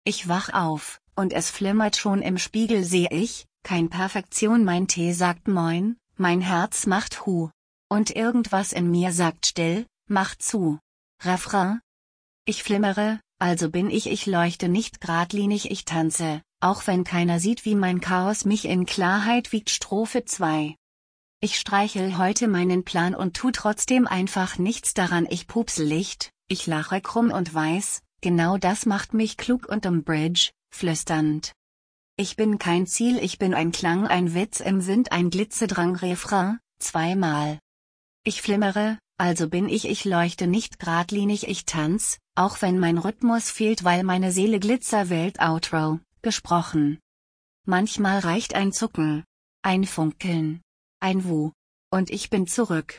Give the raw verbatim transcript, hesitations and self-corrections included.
Ich wach auf, und es flimmert schon im Spiegel seh ich, kein Perfektion mein Tee sagt Moin, mein Herz macht Hu. Und irgendwas in mir sagt still, mach zu. Refrain. Ich flimmere, also bin ich ich leuchte nicht geradlinig ich tanze, auch wenn keiner sieht wie mein Chaos mich in Klarheit wiegt Strophe zwei. Ich streichel heute meinen Plan und tu trotzdem einfach nichts daran ich pupsel Licht, ich lache krumm und weiß, genau das macht mich klug und um Bridge, flüsternd. Ich bin kein Ziel ich bin ein Klang ein Witz im Wind ein Glitzedrang Refrain, zweimal. Ich flimmere, also bin ich ich leuchte nicht geradlinig ich tanz, auch wenn mein Rhythmus fehlt weil meine Seele Glitzerwelt Outro, gesprochen. Manchmal reicht ein Zucken, ein Funkeln, ein Wu, und ich bin zurück.